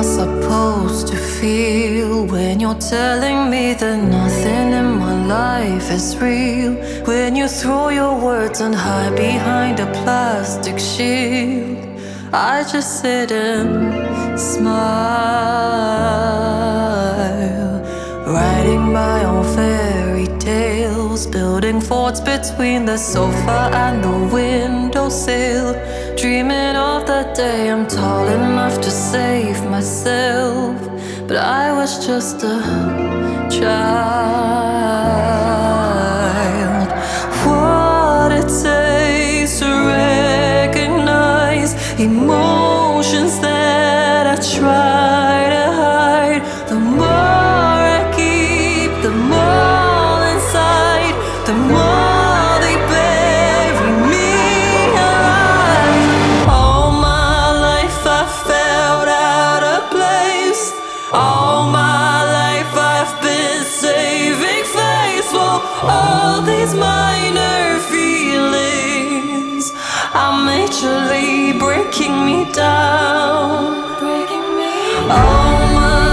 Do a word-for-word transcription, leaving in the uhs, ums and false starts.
I supposed to feel when you're telling me that nothing in my life is real? When you throw your words and hide behind a plastic shield, I just sit and smile, writing my own fairy tales, building forts between the sofa and the windowsill, dreaming of the day I'm tall enough to save myself. But I was just a child. What it takes to recognize emotions that I try to hide. The more I keep them all inside, the more they bury me alive. All my life I felt out of place. All my life I've been saving face for all these minor feelings are majorly breaking me down, breaking me. All my